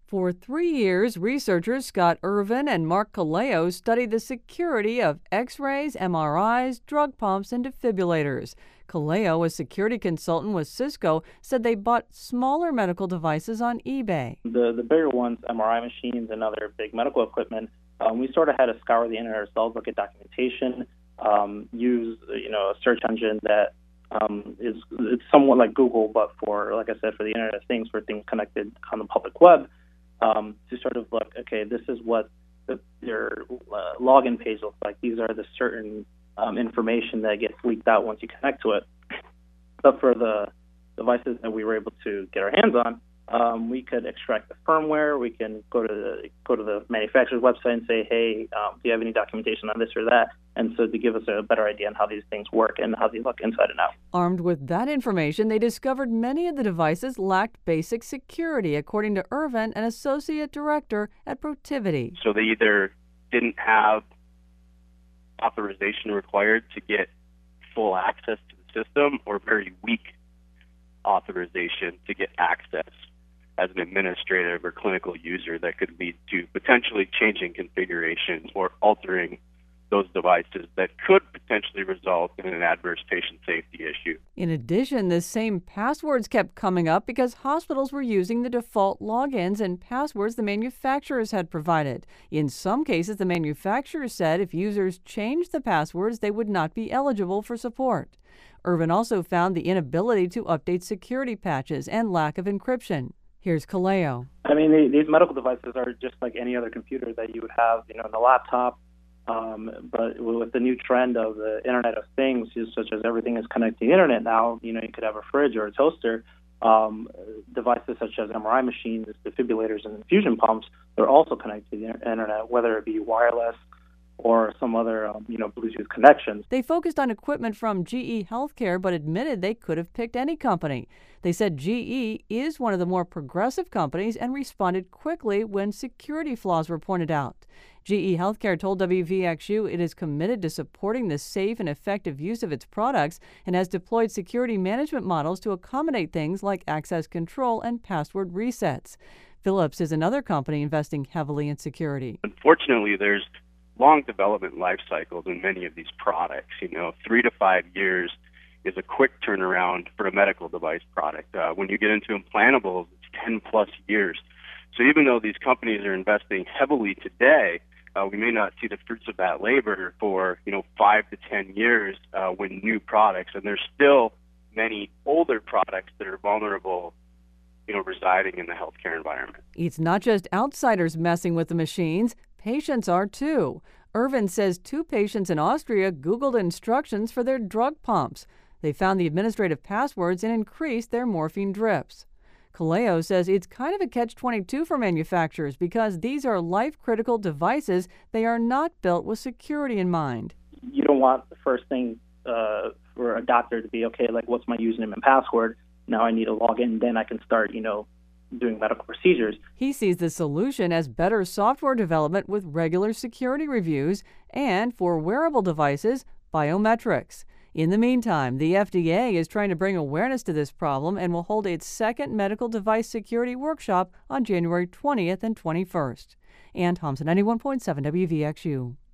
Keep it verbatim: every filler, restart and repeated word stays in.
For three years, researchers Scott Irvin and Mark Kaleo studied the security of X-rays, M R Is, drug pumps, and defibrillators. Kaleo, a security consultant with Cisco, said they bought smaller medical devices on eBay. The the bigger ones, M R I machines and other big medical equipment, um, we sort of had to scour the internet ourselves, look at documentation, um, use you know a search engine that um, is it's somewhat like Google, but for, like I said, for the Internet of Things, for things connected on the public web. Um, to sort of look, okay, this is what the, your uh, login page looks like. These are the certain um, information that gets leaked out once you connect to it. But for the devices that we were able to get our hands on, um, we could extract the firmware. We can go to the go to the manufacturer's website and say, hey, um, do you have any documentation on this or that? And so to give us a better idea on how these things work and how they look inside and out. Armed with that information, they discovered many of the devices lacked basic security, according to Irvin, an associate director at Protiviti. So they either didn't have authorization required to get full access to the system, or very weak authorization to get access as an administrative or clinical user that could lead to potentially changing configurations or altering those devices that could potentially result in an adverse patient safety issue. In addition, the same passwords kept coming up because hospitals were using the default logins and passwords the manufacturers had provided. In some cases, the manufacturers said if users changed the passwords, they would not be eligible for support. Irvin also found the inability to update security patches and lack of encryption. Here's Kaleo. I mean, these medical devices are just like any other computer that you would have, you know, in a laptop. Um, but with the new trend of the Internet of Things, such as everything is connected to the Internet now, you know, you could have a fridge or a toaster. Um, devices such as M R I machines, defibrillators, and infusion pumps, they're also connected to the Internet, whether it be wireless or some other, um, you know, Bluetooth connections. They focused on equipment from G E Healthcare, but admitted they could have picked any company. They said G E is one of the more progressive companies and responded quickly when security flaws were pointed out. G E Healthcare told W V X U it is committed to supporting the safe and effective use of its products and has deployed security management models to accommodate things like access control and password resets. Philips is another company investing heavily in security. Unfortunately, there's long development life cycles in many of these products. You know, three to five years is a quick turnaround for a medical device product. Uh, when you get into implantables, it's ten plus years. So even though these companies are investing heavily today, uh, we may not see the fruits of that labor for, you know, five to ten years uh, when new products, and there's still many older products that are vulnerable, you know, residing in the healthcare environment. It's not just outsiders messing with the machines. Patients are too. Irvin says two patients in Austria Googled instructions for their drug pumps. They found the administrative passwords and increased their morphine drips. Kaleo says it's kind of a catch twenty-two for manufacturers because these are life-critical devices. They are not built with security in mind. You don't want the first thing uh, for a doctor to be, okay, like, what's my username and password? Now I need to log in, then I can start, you know, doing medical procedures. He sees the solution as better software development with regular security reviews and, for wearable devices, biometrics. In the meantime, the F D A is trying to bring awareness to this problem and will hold its second medical device security workshop on January twentieth and twenty-first. Ann Thompson, ninety-one point seven W V X U.